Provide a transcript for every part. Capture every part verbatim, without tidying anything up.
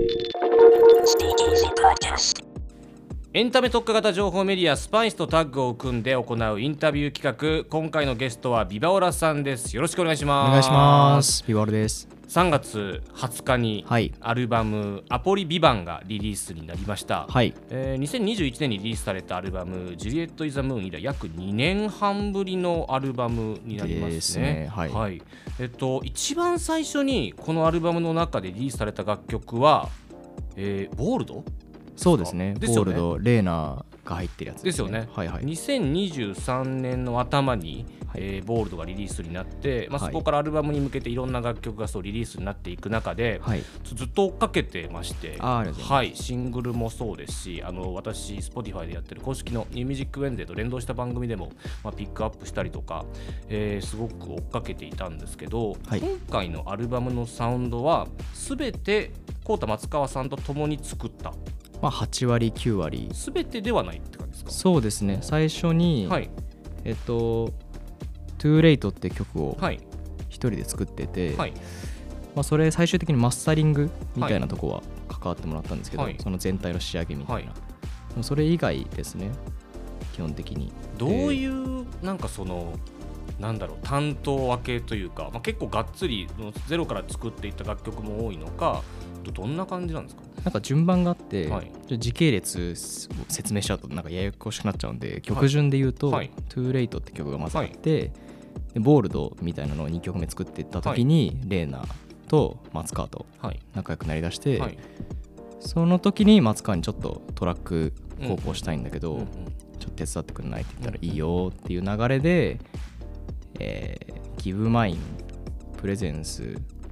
エンタメ特化型情報メディアスパイスとタッグを組んで行うインタビュー企画。今回のゲストはビバオラさんです。よろしくお願いします。 お願いします。ビバオラです。 さんがつはつかにアルバム、はい、アポリビバンがリリースになりました、 はいえー、にせんにじゅういちねんにリリースされたアルバムジュリエット・イザ・ムーン以来約にねんはんぶりのアルバムになりますね。 ですね、はいはい、えっと、一番最初にこのアルバムの中でリリースされた楽曲は、えー、ボールド。 そうですね、 ですよね。 ボールド、レーナーが入ってるやつですよね。 はいはい、 にせんにじゅうさんねんの頭に、はい、えー、ボールドがリリースになって、まあ、そこからアルバムに向けていろんな楽曲がそうリリースになっていく中で、はい、ずっと追っかけてまして、 ああはい、シングルもそうですし、あの私 Spotify でやってる公式のニューミュージックウェンデーと連動した番組でも、まあ、ピックアップしたりとか、えー、すごく追っかけていたんですけど、はい、今回のアルバムのサウンドは全て浩太松川さんと共に作った。 まあ、はちわりきゅうわり全てではないって感じですか？ そうですね。最初に、はい、えっと Too Late って曲を一人で作ってて、はい、まあ、それ最終的にマスタリングみたいなとこは関わってもらったんですけど、はい、その全体の仕上げみたいな、はい、それ以外ですね。基本的にどういう、えー、なんかそのなんだろう、担当分けというか、まあ、結構がっつりゼロから作っていった楽曲も多いのか、どんな感じなんですか？ なんか順番があって、はい、時系列を説明しちゃうとなんかややこしくなっちゃうんで、曲順で言うと、はい、Too Late って曲がまずあって、はい、でボールドみたいなのをにきょくめ作っていった時に、はい、レーナーと松川と仲良くなりだして、はい、その時に松川にちょっとトラック投稿したいんだけど、うんうん、ちょっと手伝ってくれないって言ったらいいよっていう流れで、えー、ギブマイン、プレゼンス、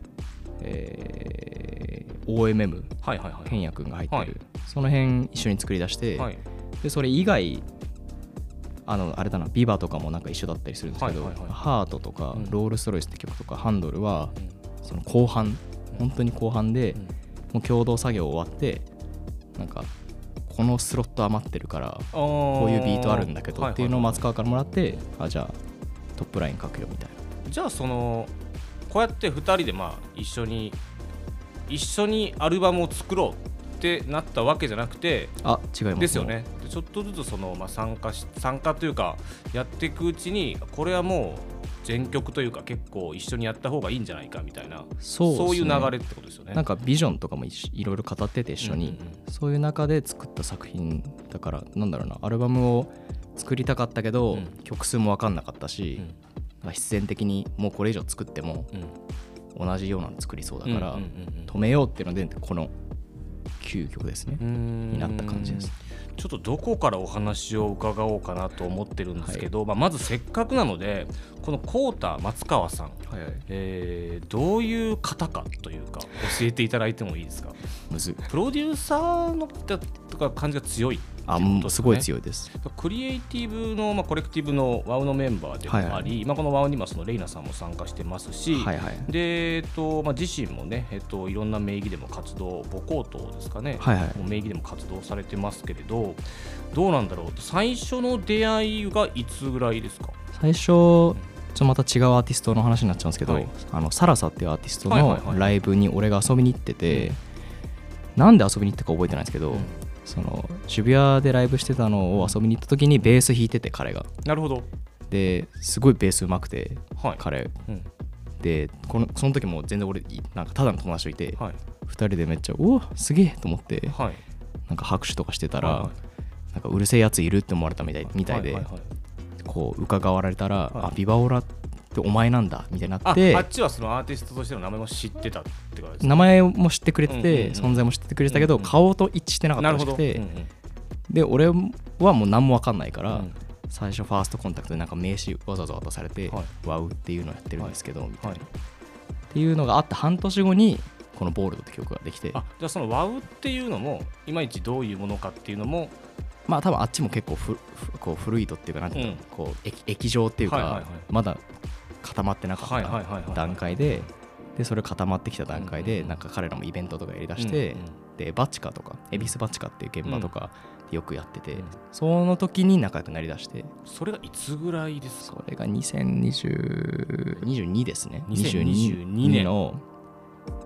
えー、オーエムエム、はいはいはい、ケンヤ君が入ってる、はい、その辺一緒に作り出して、はい、でそれ以外あのあれだな、ビバとかもなんか一緒だったりするんですけど、はいはいはい、ハートとか、うん、ロールスロイスって曲とかハンドルは、うん、その後半、うん、本当に後半で、うん、もう共同作業終わって、なんかこのスロット余ってるからこういうビートあるんだけどっていうのを松川からもらって、はいはいはい、あじゃあトップライン書くよみたいな。 じゃあそのこうやってふたりでまあ一緒に一緒にアルバムを作ろうってなったわけじゃなくて、 あ違いますですよね。でちょっとずつその、まあ、参加し参加というかやっていくうちに、これはもう全曲というか結構一緒にやった方がいいんじゃないかみたいな、そうですね、そういう流れってことですよね。 なんかビジョンとかもいろいろ語ってて一緒に、うんうんうん、そういう中で作った作品だから、なんだろうな、アルバムを作りたかったけど、うん、曲数も分かんなかったし、うん、必然的にもうこれ以上作っても、うん、同じようなの作りそうだから、うんうんうんうん、止めようっていうのでこのきゅうきょくですねになった感じです。 ちょっとどこからお話を伺おうかなと思ってるんですけど、はい、まあ、まずせっかくなのでこの浩太松川さん、はいはい、えー、どういう方かというか教えていただいてもいいですか？ むずプロデューサーのとか感じが強い、 あ、もうすごい強いです。 クリエイティブの、まあ、コレクティブの ワウ のメンバーでもあり、はいはい、まあ、この ワウ にはそのレイナさんも参加してますし、はいはい、で、えっとまあ、自身もね、えっと、いろんな名義でも活動、母校等ですかね、はいはい、名義でも活動されてますけれど、どうなんだろう、最初の出会いがいつぐらいですか？ 最初、ちょっとまた違うアーティストの話になっちゃうんですけど、はい、あのサラサっていうアーティストのライブに俺が遊びに行ってて、はいはいはい、なんで遊びに行ったか覚えてないんですけど、うん、その渋谷でライブしてたのを遊びに行った時にベース弾いてて、彼が。 なるほど。 ですごいベース上手くて、はい、彼、うん、でこのその時も全然俺なんかただの友達といて、はい、ふたりでめっちゃおおすげえと思って、はい、なんか拍手とかしてたら、はいはい、なんかうるせえやついるって思われたみたい、みたいで、はいはいはい、こう伺われたら、はい、あビバオラってお前なんだみたいになって、 あ, あっちはそのアーティストとしての名前も知ってたってことですか？ 名前も知ってくれてて、うんうんうん、存在も知ってくれてたけど、うんうん、顔と一致してなかったらしくて、うんうん、で俺はもう何も分かんないから、うん、最初ファーストコンタクトでなんか名刺わざわざ渡されて、はい、ワウっていうのをやってるんですけど、はい、みたいな、はい、っていうのがあって半年後にこのボールドって曲ができて、 あじゃあそのワウっていうのもいまいちどういうものかっていうのも、 まあ多分あっちも結構ふこう古いとっていうかなんていうの、うん、こう液, 液状っていうか、はいはいはい、まだ固まってなかった段階で、でそれ固まってきた段階で、うんうん、なんか彼らもイベントとかやりだして、うんうん、でバッチカとか恵比寿バッチカっていう現場とかよくやってて、うん、その時に仲良くなりだして。 それがいつぐらいですか？ それがにせんにじゅうにですね。 にせんにじゅうにねんの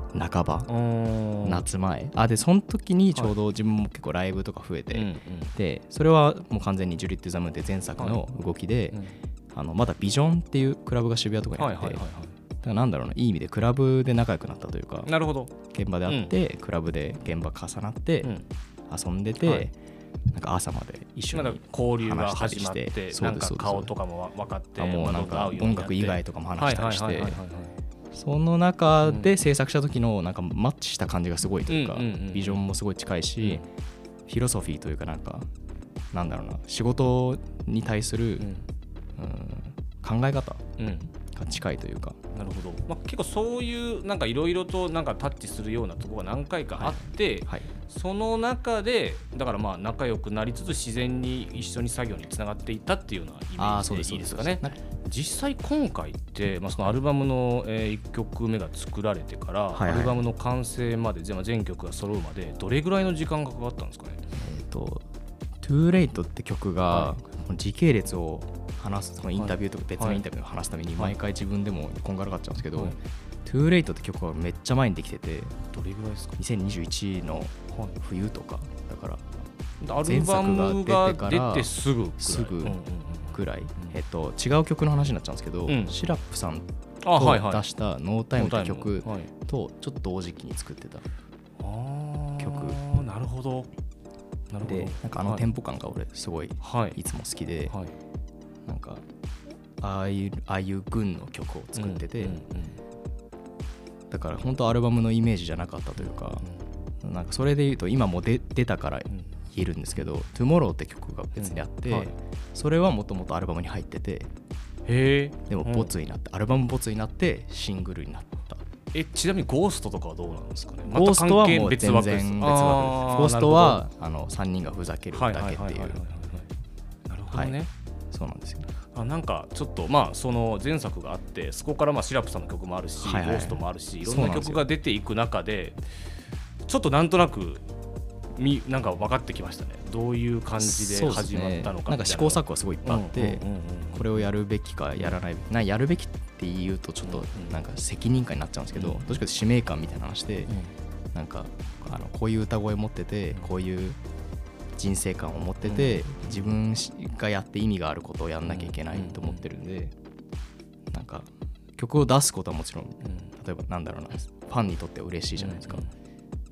半ば夏前あでその時にちょうど自分も結構ライブとか増えて、はい、でそれはもう完全にジュリット・ザ・ムーンって前作の動きで、はい、あのまだビジョンっていうクラブが渋谷とかにあって、はいはいはいはい、だからなんだろうないい意味でクラブで仲良くなったというか、 なるほど現場で会って、うん、クラブで現場重なって遊んでて、うんはい、なんか朝まで一緒に交流が始まってなんか顔とかも分かってもうなんか音楽以外とかも話したりしてその中で制作した時のなんかマッチした感じがすごいというか、うんうんうん、ビジョンもすごい近いし、うん、フィロソフィーというかなんかなんだろうな仕事に対する、うんうん、考え方が近いというか、 なるほど、まあ、結構そういうなんかいろいろとなんかタッチするようなところが何回かあって、はいはい、その中でだからまあ仲良くなりつつ自然に一緒に作業につながっていったっていうようなイメージでいいですかね。実際今回って、まあ、そのアルバムのいっきょくめが作られてから、はいはい、アルバムの完成まで全曲が揃うまでどれぐらいの時間がかかったんですかね。 えーと、Too Late って曲が、はい、時系列を話すそのインタビューとか別のインタビューを話すために毎回自分でもこんがらがっちゃうんですけど、はい、Too Late って曲はめっちゃ前にできてて、 どれぐらいですか。 にせんにじゅういちの冬とかだからアルバムが出てすぐすぐぐらい、えっと、違う曲の話になっちゃうんですけど、うん、シラップさんと出した「ノータイム」って曲とちょっと同時期に作ってた曲。 なるほど。なるほど。 でなんかあのテンポ感が俺すごいいつも好きで、はいはい、なんかああいうああいう群の曲を作ってて、うんうんうん、だから本当アルバムのイメージじゃなかったというか、うん、なんかそれで言うと今も出出たから言えるんですけど、うん、Tomorrow って曲が別にあって、うんはい、それはもともとアルバムに入ってて、 へでもボツになって、うん、アルバムボツになってシングルになった。 えちなみにゴーストとかはどうなんですかね。 ゴーストはもう全然別枠です。ゴーストはあのさんにんがふざけるだけっていう。 なるほどね、はい、 そうなんですよ。 あなんかちょっとまあその前作があってそこからまあシラップさんの曲もあるし、はいはい、ゴーストもあるしいろんな曲が出ていく中でちょっとなんとなくみなんか分かってきましたね。どういう感じで始まったのかみたいな、 ね、なんか試行錯誤はすごいいっぱいあって、うんうんうんうん、これをやるべきかやらないなやるべきって言うとちょっとなんか責任感になっちゃうんですけど、うんうん、どっちかというと使命感みたいな話で、うん、なんかあのこういう歌声持っててこういう人生観を持ってて、うん、自分がやって意味があることをやんなきゃいけないと思ってるんで、うんうん、なんか曲を出すことはもちろん、うん、例えばなんだろうなファンにとっては嬉しいじゃないですか、うんうん、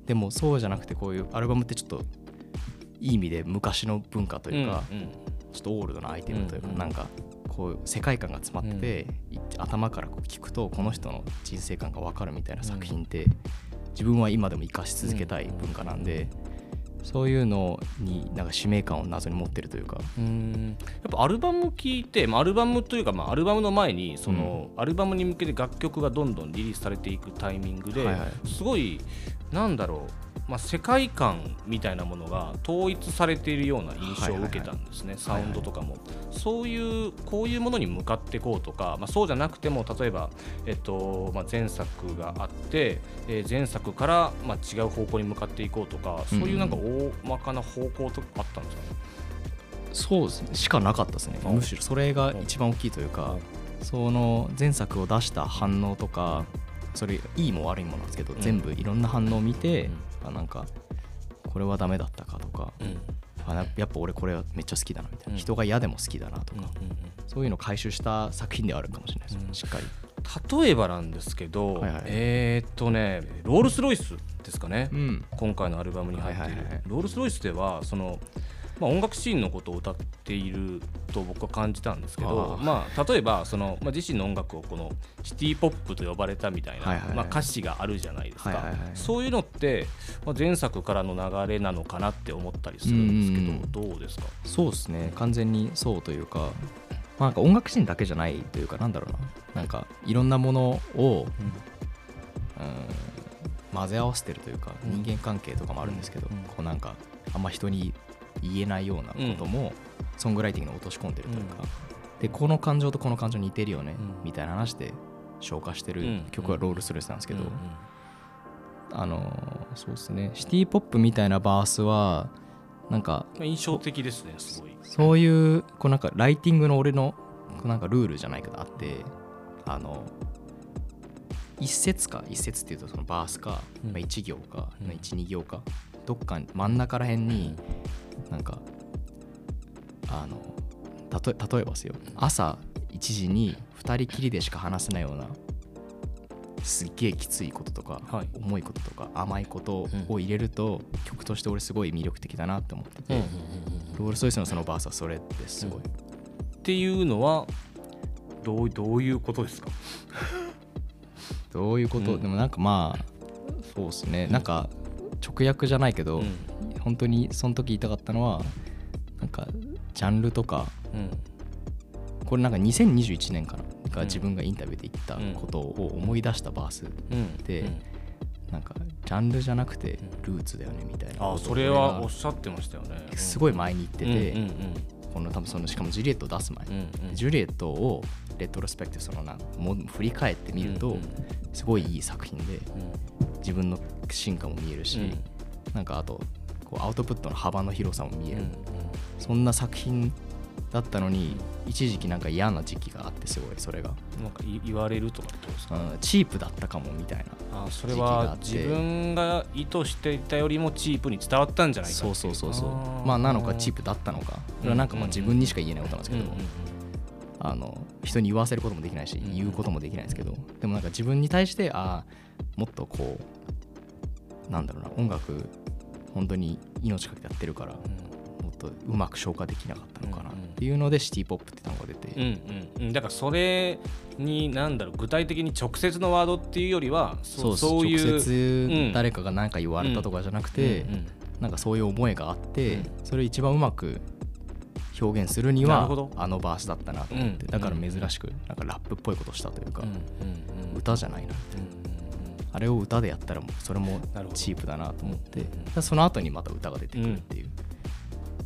でもそうじゃなくてこういうアルバムってちょっといい意味で昔の文化というか、うんうん、ちょっとオールドなアイテムというか、うんうん、なんかこう世界観が詰まってて、うん、頭から聞くとこの人の人生観が分かるみたいな作品って、うん、自分は今でも生かし続けたい文化なんで、うん、そういうのになんか使命感を謎に持ってるというか、 うーんやっぱアルバム聴いて、まあ、アルバムというか、まあ、アルバムの前にその、うん、アルバムに向けて楽曲がどんどんリリースされていくタイミングで、はいはい、すごいなんだろうまあ、世界観みたいなものが統一されているような印象を受けたんですね、はいはいはい、サウンドとかも、はいはい、そういうこういうものに向かっていこうとか、まあ、そうじゃなくても例えば、えっとまあ、前作があって、えー、前作からまあ違う方向に向かっていこうとか、そういうなんか大まかな方向とかあったんですかね。 うん、そうですねしかなかったですね。むしろそれが一番大きいというか、その前作を出した反応とかそれいいも悪いもなんですけど、うん、全部いろんな反応を見て、うんあなんかこれはダメだったかとか、うん、あやっぱ俺これはめっちゃ好きだなみたいな、うん、人が嫌でも好きだなとか、うんうんうん、そういうのを回収した作品ではあるかもしれないです、うん、しっかり。 例えばなんですけど、はいはい、えー、っとねロールスロイスですかね、うん、今回のアルバムに入っている、はいはいはい、ロールスロイスではそのまあ、音楽シーンのことを歌っていると僕は感じたんですけど、あ、まあ、例えばその、まあ、自身の音楽をこのシティポップと呼ばれたみたいな、はいはいはいまあ、歌詞があるじゃないですか、はいはいはい、そういうのって、まあ、前作からの流れなのかなって思ったりするんですけど、うんうん、どうですか。 そうですね完全にそうというか、まあ、なんか音楽シーンだけじゃないというかなんだろうななんかいろんなものを、うんうん、混ぜ合わせてるというか、うん、人間関係とかもあるんですけど、うん、こうなんかあんま人に言えないようなこともソングライティングに落とし込んでるというか、うん、でこの感情とこの感情似てるよね、うん、みたいな話で消化してる曲はロールスロイスなんですけど、うんうん、あのそうですねシティポップみたいなバースはなんか印象的ですねすごい。 そういうこうなんかライティングの俺のこうなんかルールじゃないかなあってあの一節か一節っていうとそのバースか、うんまあ、一行か、うん、一二行かどっか真ん中ら辺になんかあのたと例えばですよ、朝いちじにふたりきりでしか話せないようなすっげえきついこととか、はい、重いこととか甘いことを入れると、うん、曲として俺すごい魅力的だなって思ってて、うんうんうんうん、ロールスロイスのそのバースはそれですごい、うん、 っていうのはどう、どういうことですかどういうこと、うん、でもなんかまあそうですね、うん、なんか直訳じゃないけど、うん、本当にその時言いたかったのはなんかジャンルとか、うん、これなんかにせんにじゅういちねんかなが自分がインタビューで言ったことを思い出したバースで、うんうん、なんかジャンルじゃなくてルーツだよねみたいな、 あ、それはおっしゃってましたよね。 すごい前に言ってて、うんうんうん、この多分そのしかもジュリエットを出す前、うんうん、ジュリエットをレトロスペクティブそのなも振り返ってみると、うんうん、すごいいい作品で、うん、自分の進化も見えるし、うん、なんかあとこうアウトプットの幅の広さも見える、うんうん、そんな作品だったのに一時期なんか嫌な時期があって、すごいそれがなんか言われるとかってことですか、 うん、チープだったかもみたいな。 あ、それは自分が意図していたよりもチープに伝わったんじゃないかっていう。 そうそうそうそう、まあなのかチープだったのか、それはなんかまあ自分にしか言えないことなんですけど、うんうんうん、あの人に言わせることもできないし、うんうん、言うこともできないんですけど、でもなんか自分に対してあもっとこうなんだろうな、音楽本当に命かけてやってるから、うん、もっとうまく消化できなかったのかなっていうので、うんうん、シティポップって単語が出て、 うんうん、だからそれになんだろう、具体的に直接のワードっていうよりはそう、そういう直接誰かが何か言われたとかじゃなくて、うんうんうん、なんかそういう思いがあって、うん、それを一番うまく表現するにはあのバースだったなと思って、だから珍しくなんかラップっぽいことしたというか、うんうんうん、歌じゃないなって、うんうんうん、あれを歌でやったらもうそれもチープだなと思って、うん、その後にまた歌が出てくるっていう、うん、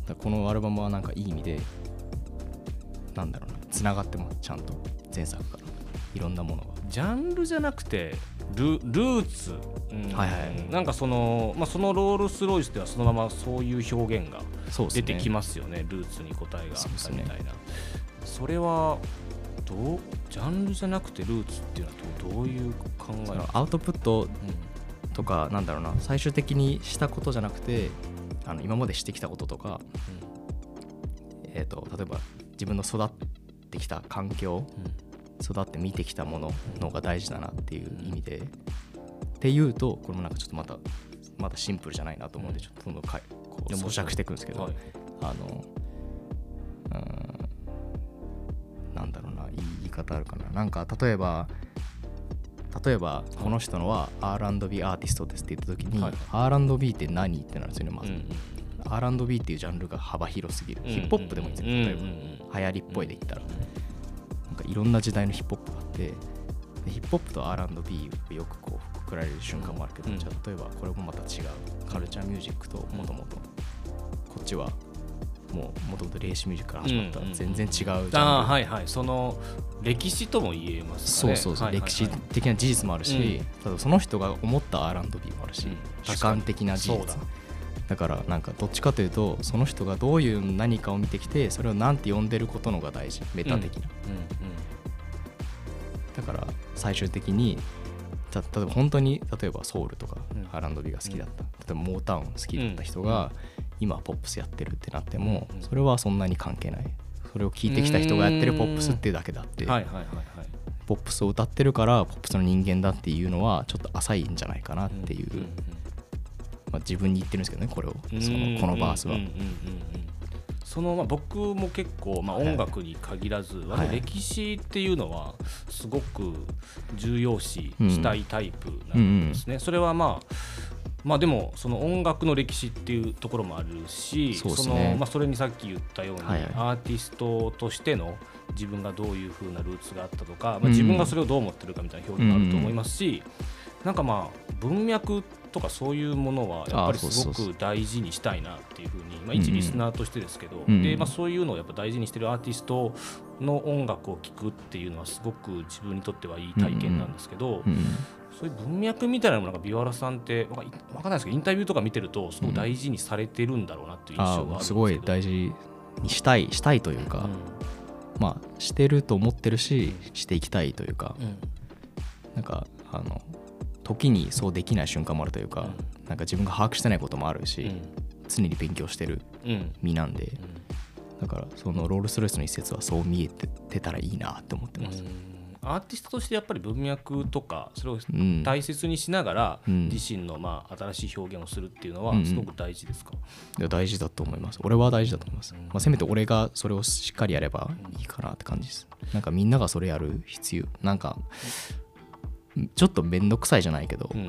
だこのアルバムはなんかいい意味でなんだろうな、つながってますちゃんと前作からいろんなものが。 ジャンルじゃなくて ル, ルーツ、うんはいはい、なんかその、まあ、そのロールスロイスではそのままそういう表現が出てきますよ ね, ねルーツに答えがあったみたいな。 そ, それはどうジャンルじゃなくてルーツっていうのは ど, どういう考えなんですか。 アウトプットとかなんだろうな、最終的にしたことじゃなくて、あの今までしてきたこととか、うんえー、と例えば自分の育ってきた環境、うん育って見てきたもののが大事だなっていう意味で、うん、っていうとこれもなんかちょっとまたまだシンプルじゃないなと思うんで、ちょっとどんどんかいこう咀嚼していくんですけど、はい、あのうーんなんだろうな、言い方あるかな、なんか例えば例えばこの人のは アールアンドビー アーティストですって言った時に、はい、アールアンドビー って何ってなるんですよねまず、うんうん、アールアンドビー っていうジャンルが幅広すぎる、うんうん、ヒップホップでもいいんですよ、例えば、うんうん、流行りっぽいで言ったら、なんかいろんな時代のヒップホップがあって、でヒップホップと アールアンドビー をよくこうくくられる瞬間もあるけど、うん、じゃあ例えばこれもまた違うカルチャーミュージックともともとこっちはもうもともとレーシミュージックから始まった、うんうん、全然違うジャンル、 あ、はいはい、その歴史とも言えますかね。 そうそうそう、 はいはいはい、 歴史的な事実もあるし、うん、ただその人が思った アールアンドビー もあるし、うん、主観的な事実だだからなんかどっちかというとその人がどういう何かを見てきてそれをなんて呼んでることのが大事、メタ的な、うんうんうん、だから最終的に例えば本当に例えばソウルとか アールアンドビー が好きだった、うん、例えばモータウン好きだった人が今ポップスやってるってなってもそれはそんなに関係ない、それを聞いてきた人がやってるポップスっていうだけだって、はいはいはいはい、ポップスを歌ってるからポップスの人間だっていうのはちょっと浅いんじゃないかなっていう、うんうんうん、まあ、自分に言ってるんですけどねこれをそのこのバースは、うんうんうんうん、 そのまあ僕も結構まあ音楽に限らず、はい、歴史っていうのはすごく重要視したいタイプなんですね、うんうん、それはまあまあでもその音楽の歴史っていうところもあるし、そうですね、そのまあそれにさっき言ったように、はいはい、アーティストとしての自分がどういう風なルーツがあったとか、まあ、自分がそれをどう思ってるかみたいな表現もあると思いますし、うん、なんかまあ文脈とかそういうものはやっぱりすごく大事にしたいなっていう風に、まあ一リスナーとしてですけど、うんうん、でまあそういうのをやっぱ大事にしてるアーティストの音楽を聴くっていうのはすごく自分にとってはいい体験なんですけど、うんうん、そういう文脈みたいなものがビワラさんって分かんないですけどインタビューとか見てるとすごく大事にされてるんだろうなっていう印象があるんですけど、 すごい大事にしたいしたいというか、うん、まあしてると思ってるししていきたいというか、うん、なんかあの時にそうできない瞬間もあるというか、うん、なんか自分が把握してないこともあるし、うん、常に勉強してる身なんで、うん、だからそのロールスロイスの一節はそう見えててたらいいなって思ってます。うん、 アーティストとしてやっぱり文脈とかそれを大切にしながら自身のまあ新しい表現をするっていうのはすごく大事ですか？うんうん、 いや大事だと思います。俺は大事だと思います。うん、まあ、せめて俺がそれをしっかりやればいいかなって感じです。なんかみんながそれやる必要なんかちょっとめんどくさいじゃないけど、うんうんうん、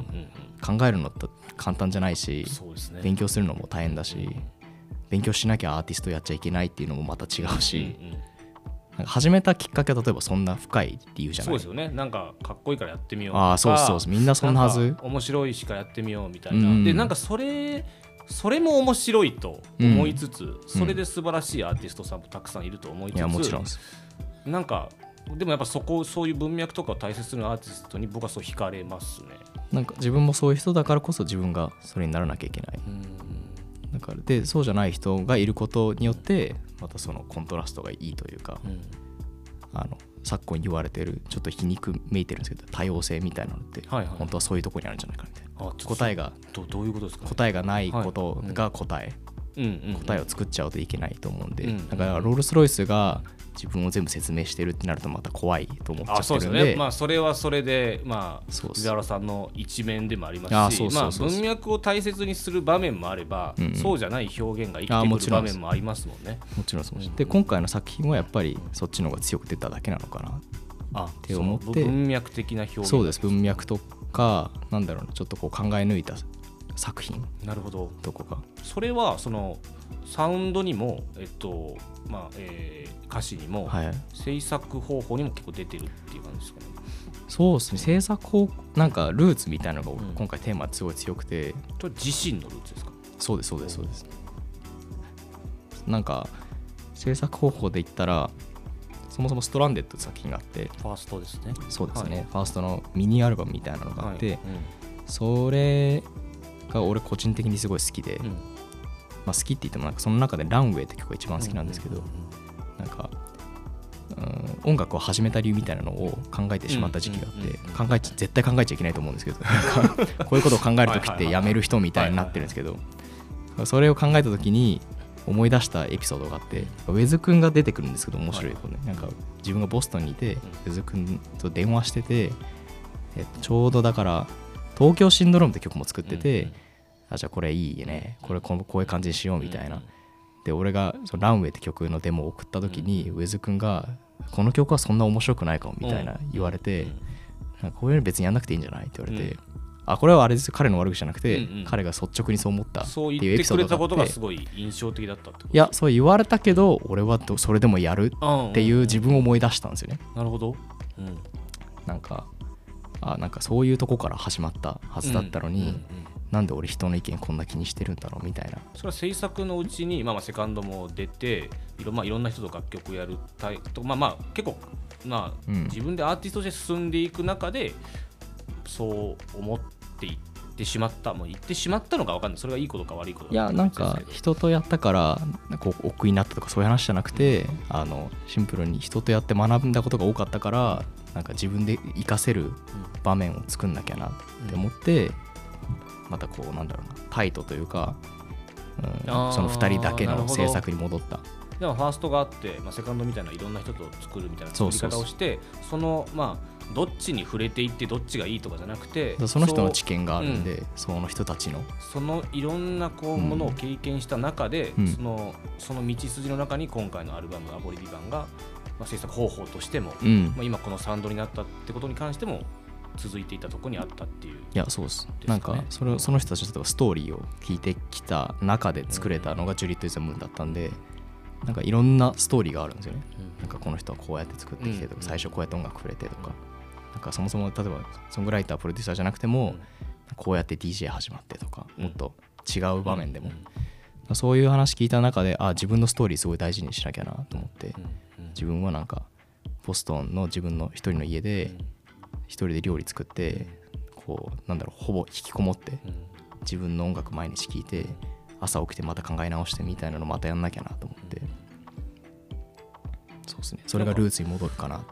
考えるのって簡単じゃないし、そうですね、勉強するのも大変だし、うんうん、勉強しなきゃアーティストやっちゃいけないっていうのもまた違うし、うんうん、なんか始めたきっかけは例えばそんな深い理由じゃない。 そうですよね。なんかかっこいいからやってみようとか、 ああそうそうそう、みんなそんなはず、 面白いしかやってみようみたいな、うん、でなんかそれそれも面白いと思いつつ、うん、それで素晴らしいアーティストさんもたくさんいると思いつつ、いやもちろんです。なんかでもやっぱそこそういう文脈とかを大切にするアーティストに僕はそう惹かれますね。 なんか自分もそういう人だからこそ自分がそれにならなきゃいけない。うんだからでそうじゃない人がいることによってまたそのコントラストがいいというか、うん、あの昨今言われてるちょっと皮肉めいてるんですけど多様性みたいなのって、はいはい、本当はそういうところにあるんじゃないかみたいな。答えがど, どういうことですか、ね、 答えがないことが答え、はいうん、答えを作っちゃうといけないと思うんで、うんうん、だからロールスロイスが自分を全部説明してるってなるとまた怖いと思っちゃってるんで、あそうですね、 まあ、それはそれで、まあ、藤原さんの一面でもありますし、まあ、文脈を大切にする場面もあれば、うんうん、そうじゃない表現が生きてくる場面もありますもんね。 もちろんそうです、うん、で今回の作品はやっぱりそっちの方が強く出ただけなのかなって思って、 文脈的な表現、 そうです、文脈とかなんだろうな、ちょっとこう考え抜いた作品、 なるほど、 どこかそれはそのサウンドにも、えっとまあえー、歌詞にも、はい、制作方法にも結構出てるっていう感じですかね。 そうですね、制作方なんかルーツみたいなのが今回テーマすごい強くて、うん、 それ自身のルーツですか？ そうですそうですそうです。なんか制作方法で言ったらそもそもストランデッドって作品があって、 ファーストですね。 そうですね、はい、ファーストのミニアルバムみたいなのがあって、はいうん、それが俺個人的にすごい好きで、うんまあ、好きって言ってもなんかその中でランウェイって曲が一番好きなんですけど、なんか、うん、音楽を始めた理由みたいなのを考えてしまった時期があって、考えち絶対考えちゃいけないと思うんですけどなんかこういうことを考えるときってやめる人みたいになってるんですけど、それを考えたときに思い出したエピソードがあって、ウェズ君が出てくるんですけど面白いことね、なんか自分がボストンにいてウェズ君と電話してて、えっと、ちょうどだから東京シンドロームって曲も作ってて、あじゃあこれいいね、これこういう感じにしようみたいな。で俺がそのランウェイって曲のデモを送った時に、ウェズ君がこの曲はそんな面白くないかもみたいな言われて、なんかこういうの別にやんなくていいんじゃないって言われて、あこれはあれですよ、彼の悪口じゃなくて、うんうん、彼が率直にそう思ったっていうエピソードがあって、そう言ってくれたことがすごい印象的だったってこと。いやそう言われたけど俺はそれでもやるっていう自分を思い出したんですよね。 なるほど、うん、 なんかあなんかそういうとこから始まったはずだったのに、うんうんうん、なんで俺人の意見こんな気にしてるんだろうみたいな。 それは制作のうちに、まあ、まあセカンドも出ていろ、まあ、いろんな人と楽曲やると、まあまあ結構、まあうん、自分でアーティストとして進んでいく中でそう思っていってしまった、もう言ってしまったのか分かんない、それがいいことか悪いことか。 いやなんか人とやったからこう億劫になったとかそういう話じゃなくて、うん、あのシンプルに人とやって学んだことが多かったから、なんか自分で活かせる場面を作んなきゃなって思って、うん、またこうなんだろうなタイトというか、うん、そのふたりだけの制作に戻った。 でもファーストがあって、まあ、セカンドみたいないろんな人と作るみたいな作り方をして、そのまあどっちに触れていってどっちがいいとかじゃなくて、 その人の知見があるんで、うん、その人たちのそのいろんなこうものを経験した中で、うん、そのその道筋の中に今回のアルバムアボリビバンが、まあ、制作方法としても、うんまあ、今このサウンドになったってことに関しても続いていたところにあったっていう、ね、 いやそうです。なんかそれその人たちとストーリーを聞いてきた中で作れたのがジュリット・イズ・ムーンだったんで、なんかいろんなストーリーがあるんですよね、うん、なんかこの人はこうやって作ってきてとか、うん、最初こうやって音楽触れてとか、なんかそもそも例えばソングライタープロデューサーじゃなくても、うん、こうやって ディージェー 始まってとか、もっと違う場面でも、うん、そういう話聞いた中で、あ自分のストーリーすごい大事にしなきゃなと思って、自分はなんかボストンの自分の一人の家で一人で料理作って、こうなんだろうほぼ引きこもって自分の音楽毎日聴いて、朝起きてまた考え直してみたいなのまたやんなきゃなと思って、そうですね、それがルーツに戻るかなって思ってまし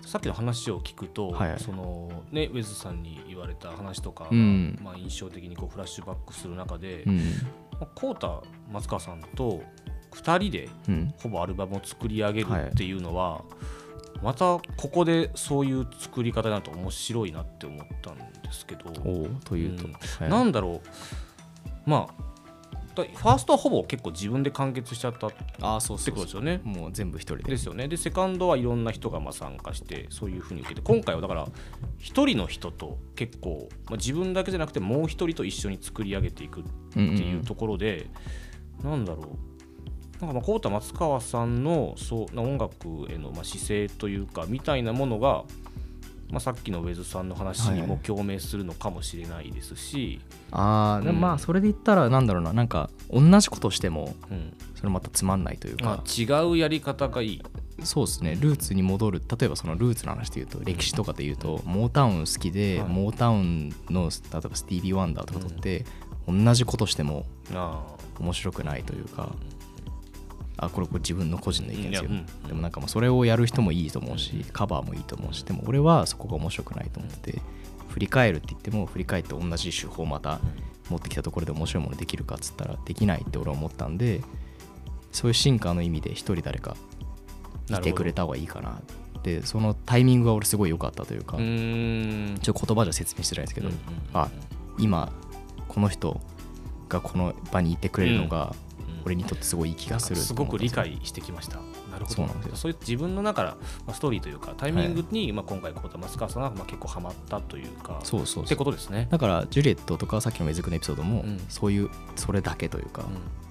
さっきの話を聞くと、 はいはい、 そのね、ウェズさんに言われた話とかが、 うんまあ、印象的にこうフラッシュバックする中で、 うん、 コウタ松川さんとふたりでほぼアルバムを作り上げるっていうのは、はい、またここでそういう作り方になると面白いなって思ったんですけど、 おというと、 うんはい、 なんだろう、まあファーストはほぼ結構自分で完結しちゃったってことですよね。 もう全部一人でですよね。でセカンドはいろんな人がまあ参加してそういうふうに受けて、今回はだから一人の人と結構、まあ、自分だけじゃなくてもう一人と一緒に作り上げていくっていうところで、うんうんうん、なんだろう、なんかまあコウタ松川さんのそう音楽へのまあ姿勢というかみたいなものが、まあ、さっきのウェズさんの話にも共鳴するのかもしれないですし、 はい、あ、うん、でもまあそれで言ったらなんだろうな、なんか同じことしてもそれまたつまんないというか、 まあ、違うやり方がいい。 そうですね、ルーツに戻る。例えばそのルーツの話で言うと、歴史とかで言うと、モータウン好きで、はい、モータウンの例えばスティービー・ワンダーとかとって、うん、同じことしても面白くないというか、あ、これこれ自分の個人の意見ですよ、うんうん、でもなんかもうそれをやる人もいいと思うし、カバーもいいと思うし、でも俺はそこが面白くないと思ってて、振り返るって言っても振り返って同じ手法をまた持ってきたところで面白いものできるかっつったらできないって俺は思ったんで、そういう進化の意味で一人誰かいてくれた方がいいかなって、そのタイミングが俺すごい良かったというか、うーん、ちょっと言葉じゃ説明しづらいですけど、うんうんうん、あ、今この人がこの場にいてくれるのが、うん俺にとってすごいいい気がする。 すごく理解してきました。なるほど。そうなんですよ。そういう自分の中から、まあ、ストーリーというかタイミングに、はい、まあ、今回コウタ松川さんがまあ結構ハマったというか、 そうそうそう、 ってことですね。 だからジュリエットとかさっきのウェズクのエピソードも、うん、そういうそれだけというか、うん、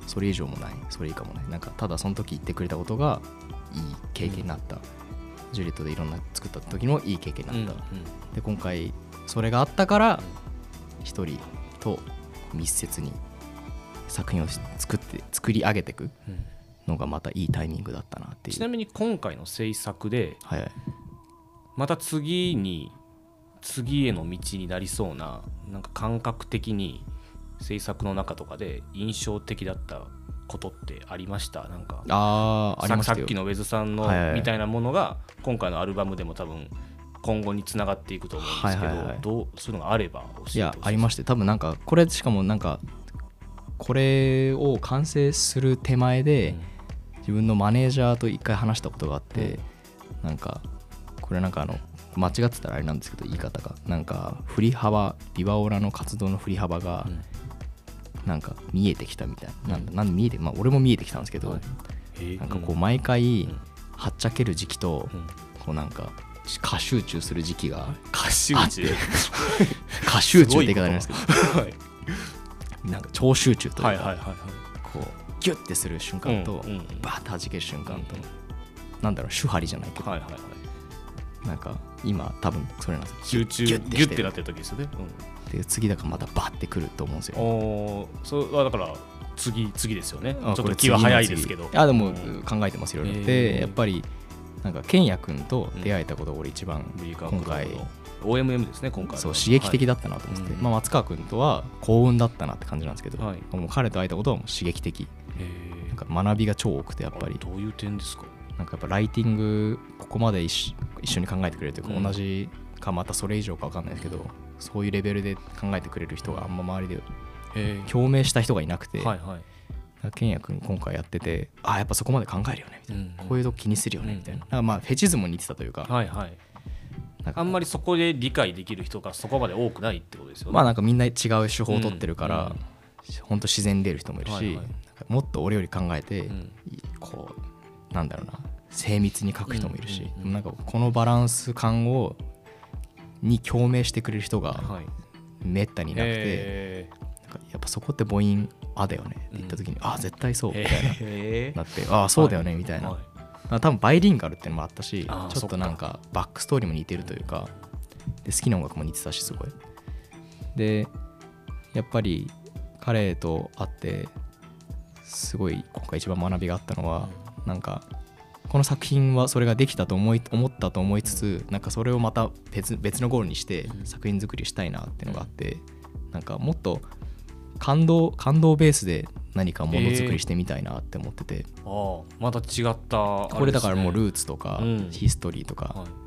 それ以上もない、それ以下もない、なんかただその時言ってくれたことがいい経験になった、うん、ジュリエットでいろんな作った時のいい経験になった、うんうん、で今回それがあったから一人と密接に作品を作って作り上げていくのがまたいいタイミングだったなっていう。 ちなみに今回の制作で、 はいはい、 また次に次への道になりそうな、なんか感覚的に制作の中とかで印象的だったことってありました？なんかあありましたよ。 さっきのウェズさんのみたいなものが今回のアルバムでも多分今後につながっていくと思うんですけど、はいはいはい、どうそういうのがあれば教えてほしいです。 いやありまして、多分なんかこれしかもなんかこれを完成する手前で自分のマネージャーと一回話したことがあって、うん、なんかこれなんかあの間違ってたらあれなんですけど言い方がなんか振り幅ビバオラの活動の振り幅がなんか見えてきたみたいな、うん、なんなんで見えてまあ俺も見えてきたんですけど、うん、なんかこう毎回はっちゃける時期とこうなんか過集中する時期が過集中過集中って言い方なんですけどなんか超集中というか、 はいはいはいはい、 こうギュッてする瞬間と、うんうん、バーッと弾ける瞬間と、うんうん、なんだろう手張りじゃないけど、はいはいはい、なんか今多分それなんですよ。 集中ギュッてギュッてなってる時ですよね、 うん、で次だからまたバッてくると思うんですよ。 おそれはだから次次ですよね。ちょっと気は早いですけど、 あでも考えてますよいろいろ。でやっぱりなんかケンヤ君と出会えたことが俺一番今回、うん、 オーエムエム ですね今回そう刺激的だったなと思って、はい、まあ、松川君とは幸運だったなって感じなんですけど、はい、もう彼と会えたことはもう刺激的、なんか学びが超多くてやっぱり。 どういう点ですか？ なんかやっぱライティングここまで 一, 一緒に考えてくれるというか、うん、同じかまたそれ以上か分かんないですけど、そういうレベルで考えてくれる人があんま周りで共鳴した人がいなくて、はいはい、ケンヤ君今回やってて、あやっぱそこまで考えるよねみたいな、うんうん、こういうとこ気にするよねみたいな、なんかまあフェチズムに似てたというか、はいはい、 あんまりそこで理解できる人がそこまで多くないってことですよね。 まあなんかみんな違う手法を取ってるから、うんうん、本当自然に出る人もいるし、はいはい、なんかもっと俺より考えて、うん、こうなんだろうな精密に書く人もいるし、うんうんうん、なんかこのバランス感をに共鳴してくれる人がめったにいなくて、えー、なんかやっぱそこって母音あだよねって言った時に、うん、あ絶対そうみたいな、えー、なってあそうだよねみたいな、はいはい、多分バイリンガルっていうのもあったし、ちょっとなんかバックストーリーも似てるというか、で好きな音楽も似てたしすごいでやっぱり彼と会ってすごい今回一番学びがあったのは、なんかこの作品はそれができたと思い思ったと思いつつ、なんかそれをまた 別, 別のゴールにして作品作りしたいなっていうのがあって、なんかもっと感動感動ベースで何かものづくりしてみたいなって思ってて、 えー、あまた違ったあれですね、 これだからもうルーツとかヒストリーとかちょっ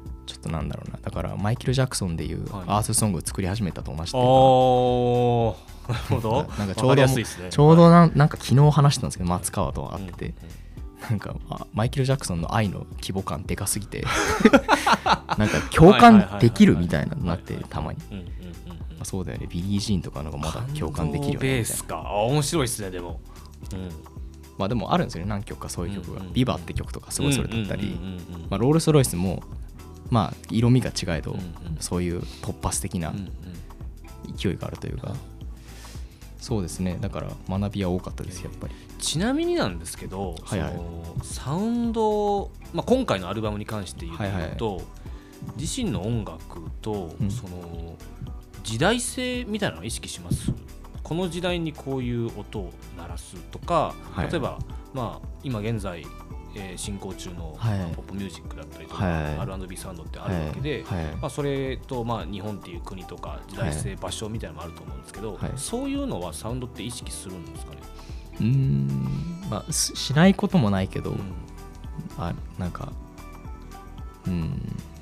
となんだろうな、だからマイケル・ジャクソンでいうアースソングを作り始めたと同じっていうか、 おー、なるほど。 なんかちょうど、ね、ちょうど な, なんか昨日話したんですけど、松川と会ってて、うんうんうん、なんかマイケル・ジャクソンの愛の規模感でかすぎてなんか共感できるみたいなのになって、たまに、うんうんうんうん、そうだよね、ビリー・ジーンとかのがまだ共感できるよねみたいな。 ベースか、面白いっすね。でも、うん、 まあでもあるんですよね、何曲かそういう曲が、うんうん、ビバって曲とかすごいそれだったり、まあロールスロイスもまあ色味が違えど、うんうん、そういう突発的な勢いがあるというか、そうですね、だから学びは多かったですやっぱり。 ちなみになんですけど、はいはい、そのサウンド、まあ、今回のアルバムに関して言うと、はいはい、自身の音楽と、うん、その時代性みたいなのを意識します？この時代にこういう音を鳴らすとか、はい、例えば、まあ、今現在、えー、進行中の、はい、ポップミュージックだったりとか、はい、アールアンドビー サウンドってあるわけで、はいはい、まあ、それと、まあ、日本っていう国とか時代性、はい、場所みたいなのもあると思うんですけど、はい、そういうのはサウンドって意識するんですかね？ うーん、まあ、しないこともないけど、うん、あなんかうん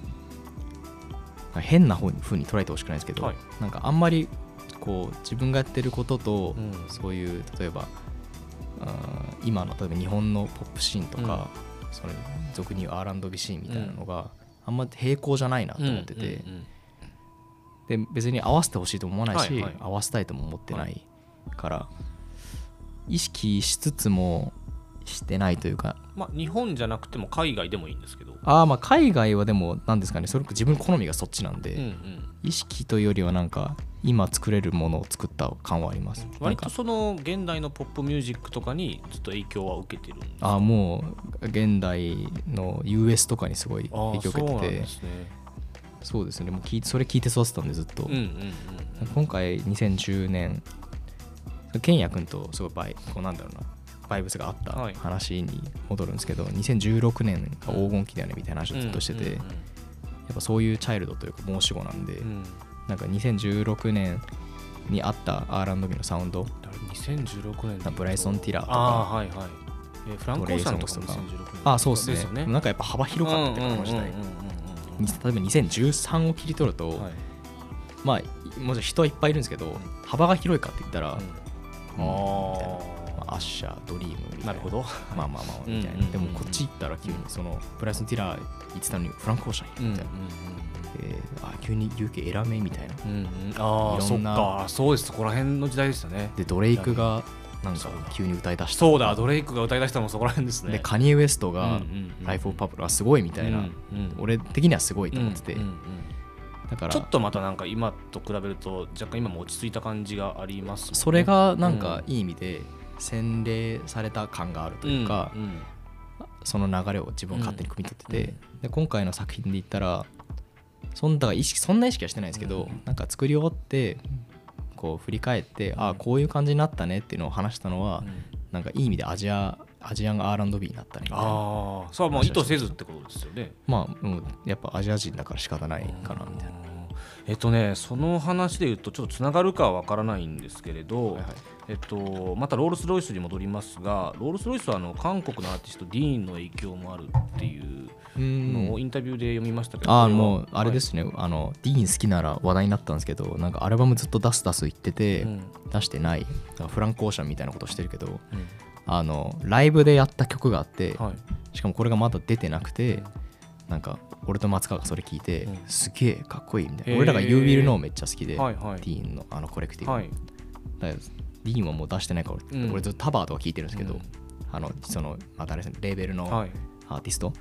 変な風に捉えてほしくないですけど、はい、なんかあんまりこう自分がやってることと、うん、そういう例えばあ今の例えば日本のポップシーンとか、うん、その俗に言う アールアンドビー シーンみたいなのが、うん、あんま平行じゃないなと思ってて、うんうんうん、で別に合わせてほしいとも思わないし、はいはい、合わせたいとも思ってないから、はい、意識しつつもしてないというか、 まあ、日本じゃなくても海外でもいいんですけど、 あまあ海外はでもなんですかね、それ自分の好みがそっちなんで、うんうん、意識というよりはなんか今作れるものを作った感はあります。 割とその現代のポップミュージックとかにずっと影響は受けてるんですか？ あもう現代の ユーエス とかにすごい影響を受けてて、そうなんですね。そうですね、もう聞いそれ聞いて育てたんでずっと、うんうんうんうん、今回にせんじゅうねんケンヤ君とすごいバイこうなんだろうなバイブスがあった話に戻るんですけど、はい、にせんじゅうろくねんが黄金期だよねみたいな話をずっとしてて、うんうんうん、やっぱそういうチャイルドというか申し子なんで、うん、なんかにせんじゅうろくねんにあった アールアンドビー のサウンド、 にせんじゅうろくねんブライソン・ティラーとか、 あ、はいはい、えフランコーシャンとかもにせんじゅうろくねん、 あそうですね、ですよね。なんかやっぱ幅広かったっていうか、この時代、例えばにせんじゅうさんを切り取ると、はい、まあもちろん人はいっぱいいるんですけど、幅が広いかって言ったら、うんうん、みたいな、まあ、アッシャー、ドリームみたいな、 なるほど、 まあまあまあみたいな、うんうんうんうん、でもこっち行ったら急にそのブライソン・ティラー言ってたのにフランク・オーシャンみたいな、うんうんうん、えー、あ急に ユーケー エラメみたいな、うんうん、 ああそっか、そうです、そこら辺の時代でしたね。 でドレイクがなんか急に歌い出した、 そうだドレイクが歌い出したのもそこら辺ですね。 でカニエ・ウエストがライフ・オブ・パブルはすごいみたいな、うんうん、俺的にはすごいと思ってて、うんうんうん、だからちょっとまたなんか今と比べると若干今も落ち着いた感じがありますもんね。 それがなんかいい意味で洗礼された感があるというか、うんうん、その流れを自分は勝手に汲み取ってて、うんうん、で今回の作品で言ったらそんだから意識そんな意識はしてないんですけど、うん、なんか作り終わってこう振り返って、うん、ああこういう感じになったねっていうのを話したのは、うん、なんかいい意味でアジアアジアン アールアンドビー になったねみたいな。 ああ、それはもう意図せずってことですよね。 まあもうやっぱアジア人だから仕方ないかなみたいな。 えっとねその話で言うとちょっとつながるかは分からないんですけれど、はいはい、えっと、またロールスロイスに戻りますが、ロールスロイスはあの韓国のアーティストディーンの影響もあるっていうのをインタビューで読みましたけど、 あもうあれですね、はい、あのディーン好きなら話題になったんですけど、なんかアルバムずっと出す出す言ってて、うん、出してない、フランク・オーシャンみたいなことしてるけど、うん、あのライブでやった曲があって、はい、しかもこれがまだ出てなくて、なんか俺と松川がそれ聞いて、うん、すげえかっこいいみたいな。俺らが You Will Know めっちゃ好きで、はいはい、ディーンのあのコレクティブ、はい、だからディーンはもう出してないから、うん、俺ずっとタバーとか聞いてるんですけど、うん、あのそのまたレーベルのアーティスト、はい、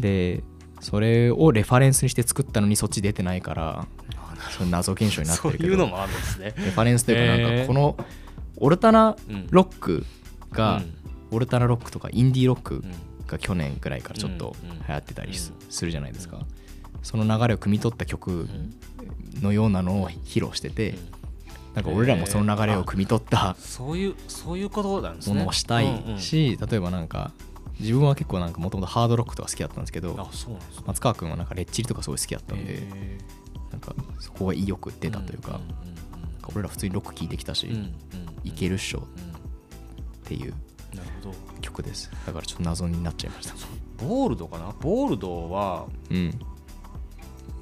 でそれをレファレンスにして作ったのにそっち出てないから、その謎現象になってるけど、 そういうのもあるんですね。 レファレンスというか、なんかこのオルタナロックが、うん、オルタナロックとかインディーロックが去年ぐらいからちょっと流行ってたりするじゃないですか、うんうん、その流れを汲み取った曲のようなのを披露してて、なんか俺らもその流れを汲み取ったそういうそういうことなんですね。 ものをしたいし、例えばなんか自分は結構なんかもともとハードロックとか好きだったんですけど、 あそうなんですね、 松川君はなんかレッチリとかすごい好きだったんで、なんかそこが意欲出たというか、うんうんうんうん、俺ら普通にロック聴いてきたし、うんうんうん、いけるっしょっていう曲です。だからちょっと謎になっちゃいました。 ボールドかな。ボールドは、うん、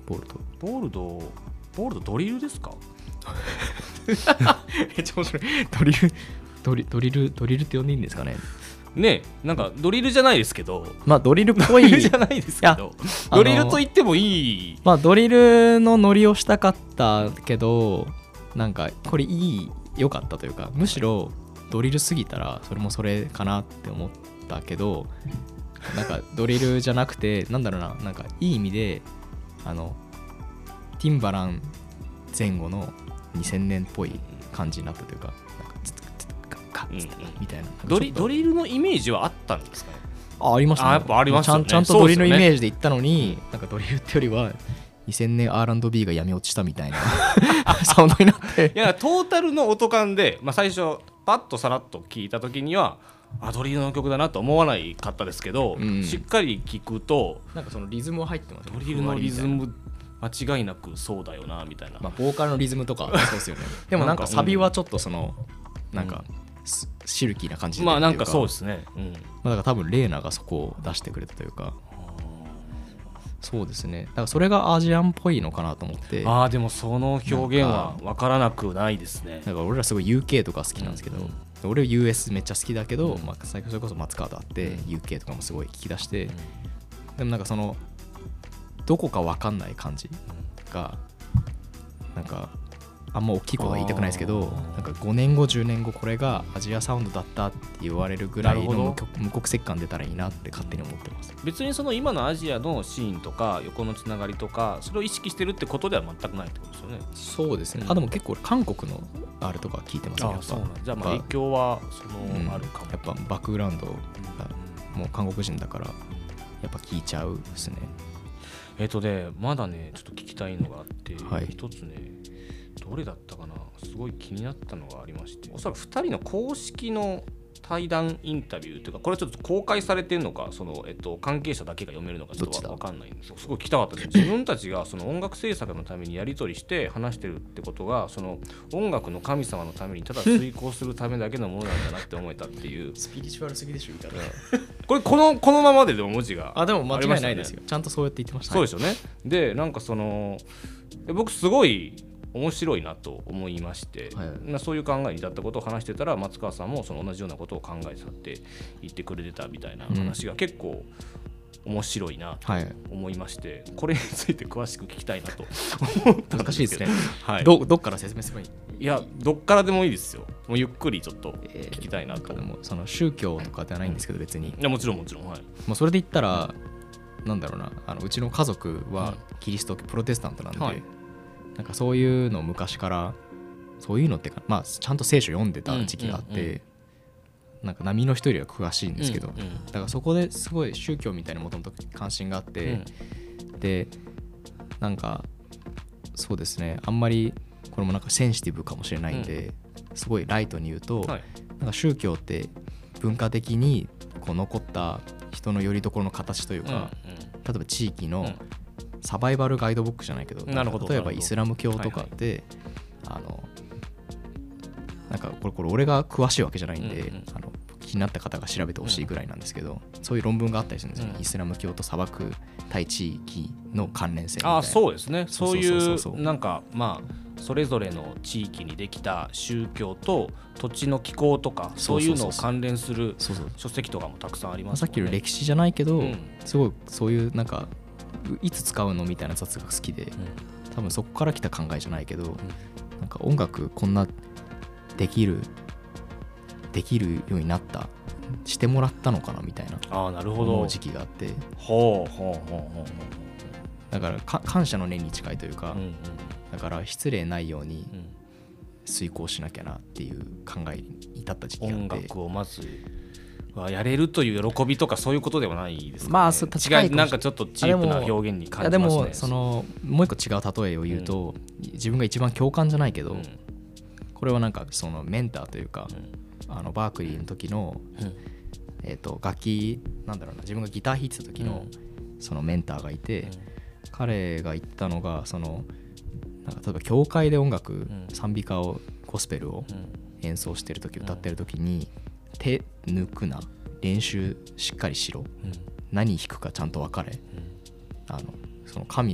ボールドボールドボールドドリルですかめっちゃ面白い。ドリルドリドリルドリルって呼んでいいんですかね。 ね、なんかドリルじゃないですけど、 まあドリルっぽいドリルじゃないですけど、ドリルと言ってもいい。 まあドリルのノリをしたかったけど、なんかこれいい良かったというか、むしろドリルすぎたらそれもそれかなって思ったけど、なんかドリルじゃなくてなんだろうな、なんかいい意味であのティンバラン前後のにせんねんっぽい感じになったというか、なんかツツツツカッカッツツみたいな、 ドリドリルのイメージはあったんですかね。 あ、ありましたね。 あ、やっぱありましたね。 ちゃん、ちゃんとドリルのイメージで言ったのに、なんかドリルってよりはにせんねん アールアンドビー が闇落ちしたみたいなサウンドになって。 いや、トータルの音感で、まあ、最初パッとさらっと聞いた時にはあ、ドリルの曲だなと思わないかったですけど、うん、しっかり聞くとなんかそのリズムは入ってますね。 ドリルのリズム間違いなくそうだよなみたいな、 まあ、ボーカルのリズムとかそうですよね。でもなんかサビはちょっとそのなんか、うん、シルキーな感じで、 まあなんかそうですね、うん、 まあ、だから多分レーナがそこを出してくれたというか、そうですね。だからそれがアジアンっぽいのかなと思って。 ああ、でもその表現は分からなくないですね。 だから俺らすごい ユーケー とか好きなんですけど、うんうん、俺 ユーエス めっちゃ好きだけど、うん、まあ、それこそ松川と会って、うん、ユーケー とかもすごい聞き出して、うん、でもなんかそのどこか分かんない感じがなんかあんま大きいことは言いたくないですけど、なんかごねんごじゅうねんごこれがアジアサウンドだったって言われるぐらいの無国籍感出たらいいなって勝手に思ってます。 別にその今のアジアのシーンとか横のつながりとかそれを意識してるってことでは全くないってことですよね。 そうですね、うん、あでも結構韓国のあれとか聞いてますね。 ああ、そうなんじゃあまあ影響はその、うん、あるかも。 やっぱバックグラウンドがもう韓国人だからやっぱ聞いちゃうですね。 えっとねまだねちょっと聞きたいのがあって、 はい、 一つねどれだったかな、すごい気になったのがありまして、おそらくふたりの公式の対談インタビューというか、これちょっと公開されてるのかその、えっと、関係者だけが読めるのかちょっと分かんないんですよ。すごい聞きたかったです。自分たちがその音楽制作のためにやり取りして話してるってことがその音楽の神様のためにただ遂行するためだけのものなんだなって思えたっていうスピリチュアルすぎでしょみたいなこれこのこのままででも文字があ、でも間違いないですよ。ちゃんとそうやって言ってました。 そうですよね。でなんかその僕すごい面白いなと思いまして、はい、そういう考えに至ったことを話してたら松川さんもその同じようなことを考えてたって言ってくれてたみたいな話が結構面白いなと思いまして、うん、これについて詳しく聞きたいなと思ったんですけど難しいですね、はい、ど, どっから説明すればいい？ いやどっからでもいいですよ。もうゆっくりちょっと聞きたいなと、 えー、なんかでもその宗教とかではないんですけど別に、 いやもちろんもちろん、はい、 まあ、それで言ったら、うん、なんだろうな、あのうちの家族はキリスト教プロテスタントなんで、はい、なんかそういうの昔からそういうのってか、まあ、ちゃんと聖書読んでた時期があって、うんうんうん、なんか波の人よりは詳しいんですけど、うんうん、だからそこですごい宗教みたいなもともと関心があって、うん、でなんかそうですね、あんまりこれもなんかセンシティブかもしれないんで、うん、すごいライトに言うと、はい、なんか宗教って文化的にこう残った人の拠り所の形というか、うんうん、例えば地域の、うんサバイバルガイドブックじゃないけど、 なるほど、 例えばイスラム教とかで、はいはい、あのなんかこれこれ俺が詳しいわけじゃないんで、うんうん、あの気になった方が調べてほしいぐらいなんですけど、うん、そういう論文があったりするんですよ、うん、イスラム教と砂漠対地域の関連性みたいな。 あ、そうですね。そういうなんかまあそれぞれの地域にできた宗教と土地の気候とかそういうのを関連する書籍とかもたくさんありますもんね。 さっきの歴史じゃないけど、うん、すごいそういうなんかいつ使うのみたいな雑学好きで、うん、多分そこから来た考えじゃないけど、うん、なんか音楽こんなできるできるようになったしてもらったのかなみたいな思う時期があって、 ほうほうほうほう、 だからか感謝の念に近いというか、うんうん、だから失礼ないように遂行しなきゃなっていう考えに至った時期があって、 音楽をまずやれるという喜びとかそういうことではないですかね。 まあ、そう違い、なんかちょっとチープな表現に感じますね。 でもそのもう一個違う例えを言うと、うん、自分が一番共感じゃないけど、うん、これはなんかそのメンターというか、うん、あのバークリーの時の、うんえー、と楽器なんだろうな、自分がギター弾いてた時のそのメンターがいて、うん、彼が言ったのがそのなんか例えば教会で音楽、うん、賛美歌をゴスペルを演奏してる時、うん、歌ってる時に手抜くな、練習しっかりしろ、うん、何弾くかちゃんと分かれ、うん、あのその神を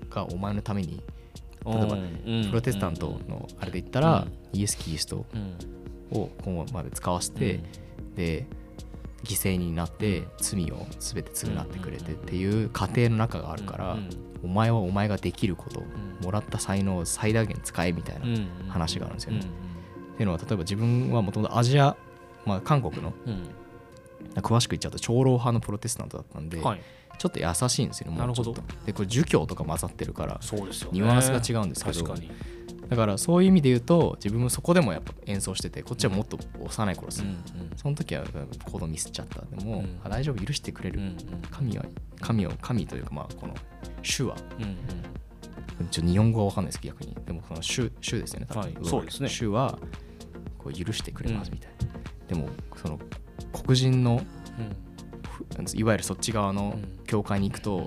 がお前のために、例えばプロテスタントのあれで言ったら、イエス・キリストを今後まで使わせて、で犠牲になって罪を全て償ってくれてっていう過程の中があるから、お前はお前ができること、もらった才能を最大限使えみたいな話があるんですよね。っていうのは、例えば自分はもともとアジア、まあ、韓国の、詳しく言っちゃうと長老派のプロテスタントだったんで、ちょっと優しいんですよね。もうちょっとでこれ儒教とか混ざってるから、 そうですよね、 ニュアンスが違うんですけど、 確かに。 だからそういう意味で言うと、自分もそこでもやっぱ演奏してて、こっちはもっと幼い頃です、うんうん、その時は行動ミスっちゃった。でも、うん、あ大丈夫、許してくれる、うんうん、神は神を神というか、まあこの主は、うんうん、ちょっと日本語は分かんないですけど、逆にでもこの主主ですよね、多分、はい、 そうですね、 主はこう許してくれますみたいな、うん、でもその黒人の、うん、いわゆるそっち側の教会に行くと、うん、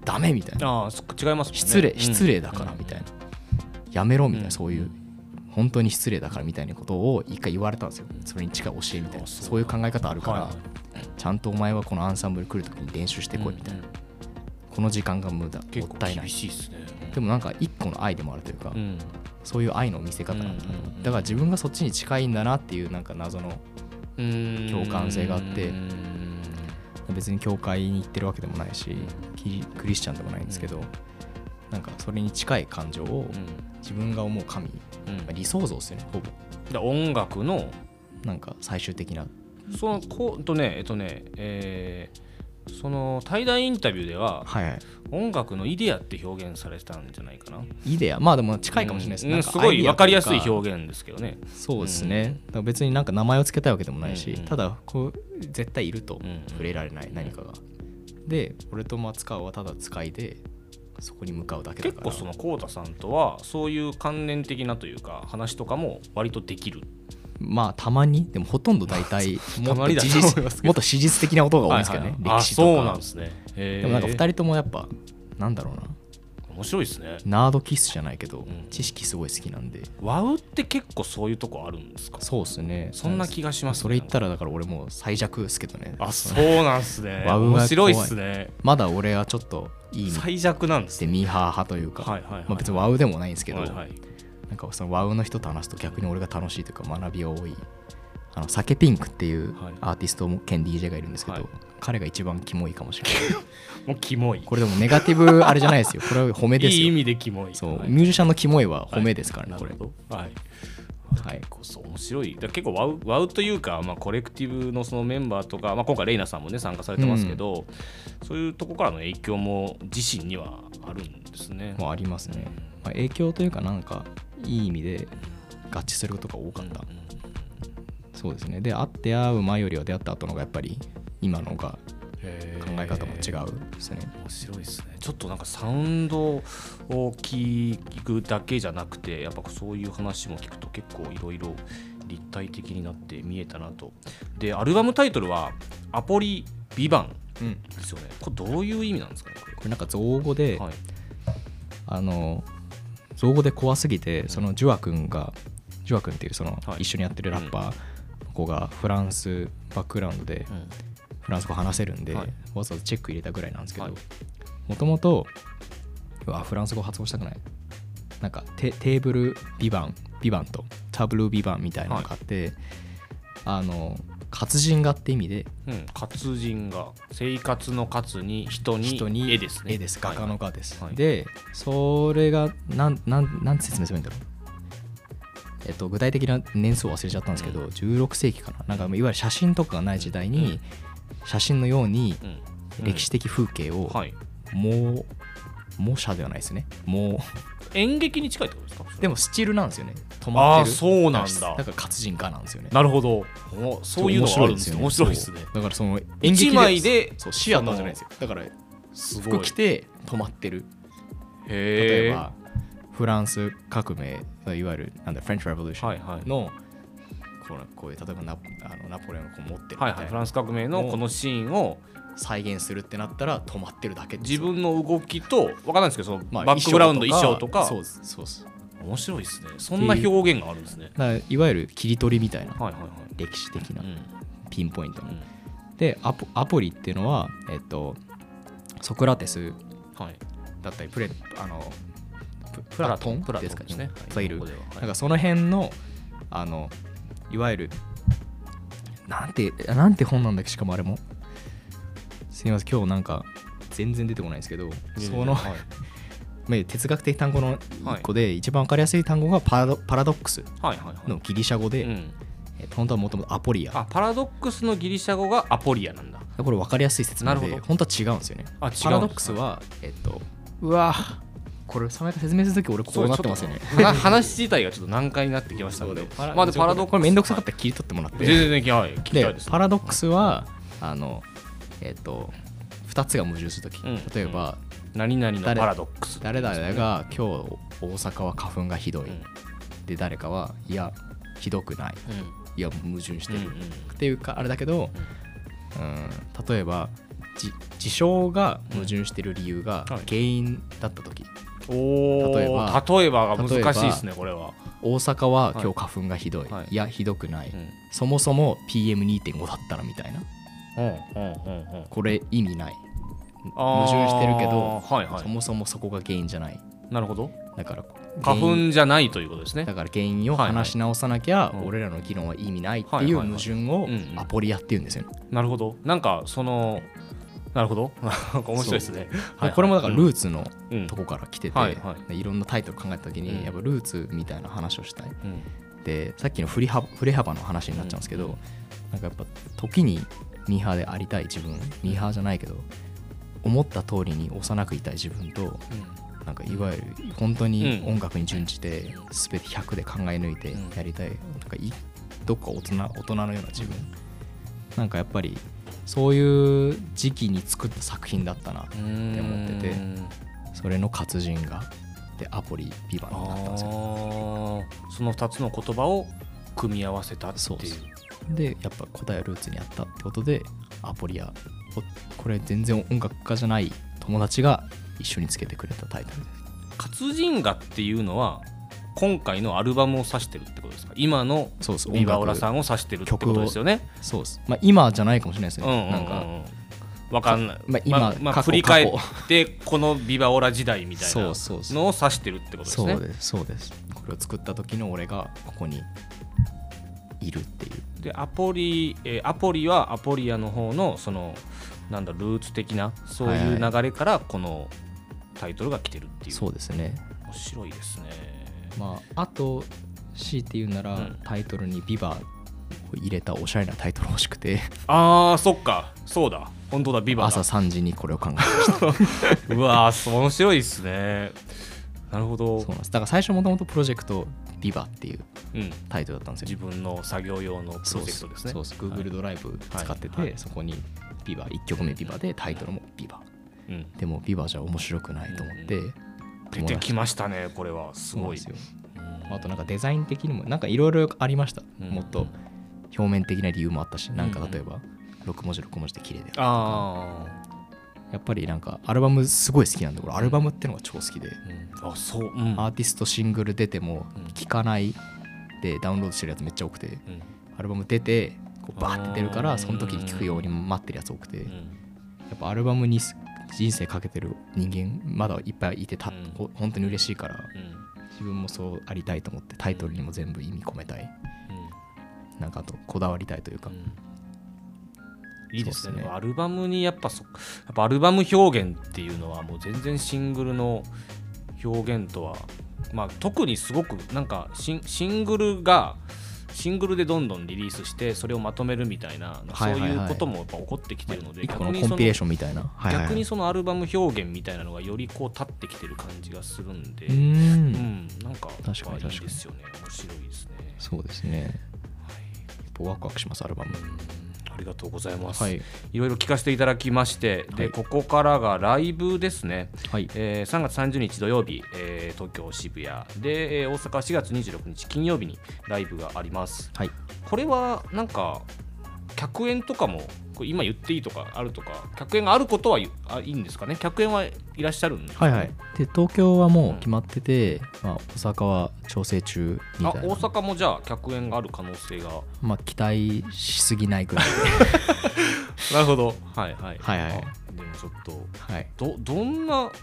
ダメみたいな、 ああ違いますもんね、 失礼失礼だからみたいな、うん、やめろみたいな、そういう本当に失礼だからみたいなことを一回言われたんですよ。それに近い教えみたいな、そういう考え方あるから、はい、ちゃんとお前はこのアンサンブル来るときに練習してこいみたいな、うんうん、この時間が無駄、もったいない。 厳しいですね。 でもなんか一個の愛でもあるというか、うん、そういう愛の見せ方なんだ、うんうんうん、だから自分がそっちに近いんだなっていうなんか謎の共感性があって、別に教会に行ってるわけでもないし、クリスチャンでもないんですけど、うん、なんかそれに近い感情を自分が思う神、うん、理想像ですよね、ほぼ。 で音楽のなんか最終的なそのこうとねえっとね、えー、その対談インタビューでは、はいはい、音楽のイデアって表現されてたんじゃないかな。 イデア、まあでも近いかもしれないですね、 うん、 なんかすごい分かりやすい表現ですけどね。 そうですね、だから別になんか名前を付けたいわけでもないし、うんうん、ただこう絶対いると触れられない何かが、うんうん、で俺と松川はただ使いでそこに向かうだけだから。 結構そのコウタさんとはそういう関連的なというか話とかも割とできる。 まあたまに、でもほとんど大体もっと事実もっと史実的なことが多いんですけどね、はいはい、歴史とか。 あ、そうなんですね。 でもなんかふたりともやっぱなんだろうな、 面白いですね。 ナードキスじゃないけど、うん、知識すごい好きなんで。 ワウって結構そういうとこあるんですか？ そうですね、 そんな気がしますね。 それ言ったらだから俺もう最弱ですけどね。 あ、そうなんすね。ワウ面白いっすね。 まだ俺はちょっといい最弱なんですね。ミーハー派というか、はいはいはい、まあ、別にワウでもないんですけど、はいはい、なんかそのワウの人と話すと逆に俺が楽しいというか学びが多い。あのサケピンクっていうアーティスト兼 ディージェー がいるんですけど、はい、彼が一番キモいかもしれないもうキモい、 これでもネガティブあれじゃないですよ、これは褒めですよ。 いい意味でキモい。 そう、はい、ミュージシャンのキモいは褒めですからね、はい、これ。 はい、はい、こそ面白い。だ結構ワウ、ワウというか、まあ、コレクティブ の, そのメンバーとか、まあ、今回レイナさんも、ね、参加されてますけど、うん、そういうところからの影響も自身にはあるんですね。 もうありますね、まあ、影響というかなんかいい意味で合致することが多かった、うんうん、そうですね。で会って会う前よりは出会った後のがやっぱり今のが考え方も違うですね。 面白いですね。ちょっとなんかサウンドを聞くだけじゃなくて、やっぱそういう話も聞くと結構いろいろ立体的になって見えたなと。でアルバムタイトルはアポリビバンですよね、うん、これどういう意味なんですかね。これこれなんか造語で、はい、あの造語で怖すぎて、そのジュア君がジュア君っていうその一緒にやってるラッパーの子がフランスバックグラウンドでフランス語話せるんで、はい、わざわざチェック入れたぐらいなんですけど、もともとフランス語発音したくない、なんか テ, テーブルビバンビバンとタブルビバンみたいなのがあって、はい、あの活人画って意味で、 うん、活人画、生活の活に人に人に絵ですね。 絵です、画家の画です、はいはい、でそれがなんなんなんて説明するんだろう、えっと、具体的な年数を忘れちゃったんですけど、うん、じゅうろくせいきかな、なんかいわゆる写真とかがない時代に、うん、写真のように歴史的風景を、うんうんはい、もう模写ではないですね、もう演劇に近いってことですか。 でもスチールなんですよね、止まってる。 あ、そうなんだ。 だから活人画なんですよね。 なるほど、そういうのがあるんですよね。面白いですね。 だからその演劇でいちまいでそうシアターじゃないですよ。だから服着て止まってる。へ例えばフランス革命、いわゆるなんだフレンチ・レボリューションの、はいはい、こうこういう例えば ナ, あのナポレオンがこう持ってるみたいな、はいはい、 フランス革命のこのシーンを再現するってなったら止まってるだけです。 自分の動きと分からないですけど、そのバックグラウンド衣装とか、 そうですそうです。 面白いですね。そんな表現があるんですね。 だいわゆる切り取りみたいな、はいはいはい、歴史的なピンポイントの、うん、で ア, ポアポリっていうのは、えっと、ソクラテスだったりプレあのプラトンプラトンですかですね。 いる、 はい、 なんかその辺のあのいわゆるなんてなんて本なんだっけ、しかもあれもすみません今日なんか全然出てこないですけど、その、はい、哲学的単語の一個で一番分かりやすい単語がパラド、パラドックスのギリシャ語で、はいはいはい、えー、本当はもともとアポリア。 あ、パラドックスのギリシャ語がアポリアなんだ。 これ分かりやすい説明で本当は違うんですよね。あ、違う。パラドックスはえっとうわこれサメが説明するとき俺こうなってますよね。 話自体がちょっと難解になってきましたので、まあでパラドックスこれめんどくさかったら切り取ってもらって。 全然はい、聞きたいです。 パラドックスはあのえっとふたつが矛盾するとき、うん、例えば、 うん、何々のパラドックス、ね、 誰々が今日大阪は花粉がひどい、うん、で誰かはいやひどくない、うん、いや矛盾してる、うんうん、っていうかあれだけど、うん、例えば事象が矛盾してる理由が原因だったとき、 うん、お例えば例えばが難しいですね。これは大阪は今日花粉がひどい、はい、いやひどくない、うん、そもそも ピーエムにてんご だったらみたいな、うんうんうんうん、これ意味ない、矛盾してるけど、はいはい、そもそもそこが原因じゃない。 なるほど。 だから花粉じゃないということですね。 だから原因を話し直さなきゃ、はいはい、俺らの議論は意味ないっていう矛盾をアポリアっていうんですよね。 なるほど。なんかそのなるほどなんか面白いですね。 はいはい、これもだからルーツのとこから来てて、うんはいはい、いろんなタイトル考えた時に、うん、やっぱルーツみたいな話をしたい、うん、でさっきの振り幅、振れ幅の話になっちゃうんですけど、うん、なんかやっぱ時にミーハーでありたい自分、ミーハーじゃないけど思った通りに幼くいたい自分と、うん、なんかいわゆる本当に音楽に準じて全てひゃくで考え抜いてやりたい、うん、なんかいどっか大人、大人のような自分、なんかやっぱりそういう時期に作った作品だったなって思ってて、それの活人がでアポリビバになったんですよ。 そのふたつの言葉を組み合わせたっていう。 そうでやっぱ答えはルーツにあったってことでアポリア、これ全然音楽家じゃない友達が一緒につけてくれたタイトルです。 活人画っていうのは今回のアルバムを指してるってことですか？今のビバオラさんを指してるってことですよね。 そうです、まあ、今じゃないかもしれないですね、うんうんうん、なんかわかんない、 まあ今まあまあ、振り返ってこのビバオラ時代みたいなのを指してるってことですね。 そうですそうです。これを作った時の俺がここにいるっていう。 でアポリ、えー、アポリはアポリアの方のそのなんだルーツ的なそういう流れからこのタイトルが来てるっていう。 そうですね。 面白いですね。 まあ、あと C って言うなら、うん、タイトルにビバを入れたおしゃれなタイトル欲しくてあーそっかそうだ本当だビバだ。 朝さんじにこれを考えましたうわー面白いですね。なるほど。 そうなんです。だから最初もともとプロジェクトビバっていうタイトルだったんですよ、 うん、自分の作業用のプロジェクトですね。 そうです。 Google ドライブ使ってて、はいはいはい、そこにビバいっきょくめビバでタイトルもビバ、うん、でもビバじゃ面白くないと思って、うんうん出てきましたね。これはすごい。 そうですよ。あとなんかデザイン的にもなんかいろいろありました、うん、もっと表面的な理由もあったし、なんか例えばろく文字ろく文字で綺麗であるとか、あやっぱりなんかアルバムすごい好きなんで、俺アルバムってのが超好きで、うん、あそう、うん、アーティストシングル出ても聴かないでダウンロードしてるやつめっちゃ多くて、うん、アルバム出てこうバーって出るからその時に聴くように待ってるやつ多くて、うん、やっぱアルバムに人生かけてる人間まだいっぱいいてた、うん、本当に嬉しいから、うん、自分もそうありたいと思ってタイトルにも全部意味込めたい、うん、なんかあとこだわりたいというか、 うん、いいですね。ですね。アルバムにやっぱそやっぱアルバム表現っていうのはもう全然シングルの表現とは、まあ、特にすごくなんかシ ン, シングルがシングルでどんどんリリースしてそれをまとめるみたいな、そういうこともやっぱ起こってきてるので、 逆にコンピレーションみたいな、 逆にそのアルバム表現みたいなのがよりこう立ってきてる感じがするんで、うん、なんかいいですよね。面白いですね。 そうですね、はい、やっぱワクワクしますアルバム。 ありがとうございます、はい、いろいろ聞かせていただきまして、で、はい、ここからがライブですね、はい、えー、さんがつさんじゅうにち土曜日、えー、東京渋谷で、えー、大阪しがつにじゅうろくにち金曜日にライブがあります、はい、これはなんか客演とかもこれ今言っていいとかあるとか、客演があることはいいんですかね。客演はいらっしゃるんですかね。 はいはい、で東京はもう決まってて、うん、まあ、大阪は調整中みたいな。 あ、大阪もじゃあ客演がある可能性が、 まあ、期待しすぎないぐらいでなるほど、はいはい、 はいはい、 でもちょっと、はい、ど, どんな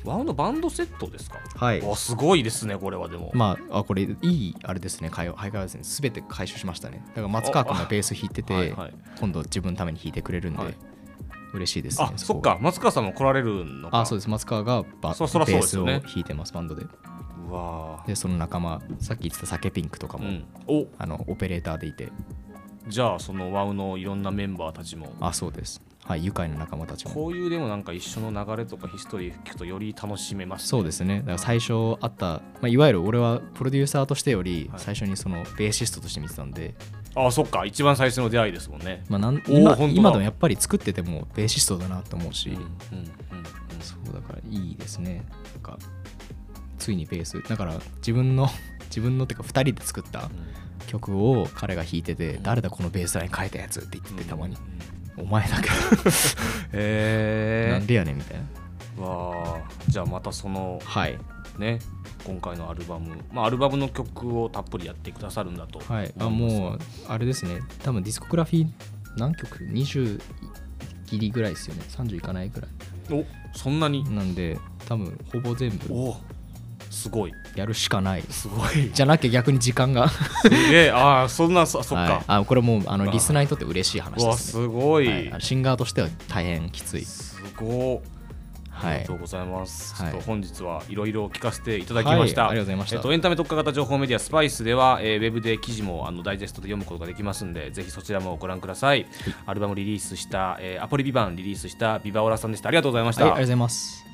ワウのバンドセットですか。 はい。 おすごいですねこれは。でもまあ、あこれいいあれですね。買い替えですね。全て回収しましたね。だから松川君がベース弾いてて、はいはい、今度自分のために弾いてくれるんで、はい、嬉しいですね。 あそっか、松川さんも来られるのか。 あそうです。松川がバそそらそうですよ、ね、ベースを弾いてますバンドで。 うわでその仲間さっき言ってたサケピンクとかも、うん、おあのオペレーターでいて。 じゃあそのワウのいろんなメンバーたちも。 あそうです。はい、愉快な仲間たちも。 こういうでもなんか一緒の流れとかヒストリー聞くとより楽しめます、ね、 そうですね。だから最初あった、まあ、いわゆる俺はプロデューサーとしてより最初にそのベーシストとして見てたんで、 はい、あそっか一番最初の出会いですもんね。 まあ、なん 今, 今でもやっぱり作っててもベーシストだなと思うし、うんうんうんうん、そうだからいいですね。なんかついにベースだから自分の自分のってかふたりで作った曲を彼が弾いてて、うん、誰だこのベースライン書いたやつって言っててたまに、うんお前だけどえー、なんでやねんみたいな。わあじゃあまたその、 はいね、今回のアルバム、まあ、アルバムの曲をたっぷりやってくださるんだとはい、あもうあれですね。多分ディスコグラフィー何曲にじゅうギリぐらいですよね。さんじゅういかないぐらい。 おそんなになんで多分ほぼ全部おすごいやるしかない。 すごいじゃなきゃ逆に時間がすげえああそんな そ, そっか、はい、 あこれもうあのリスナーにとって嬉しい話ですね。わすごい、 はい、シンガーとしては大変きつい。 すごいはい、 ありがとうございます、 はい、 ちょっと本日はいろいろ聞かせていただきました、 はい、ありがとうございました。 えっと、エンタメ特化型情報メディアスパイスでは、えー、ウェブで記事もあのダイジェストで読むことができますのでぜひそちらもご覧ください、はい、アルバムリリースした、えー、アポリビバンリリースしたビバオラさんでした。ありがとうございました、 はい、ありがとうございます。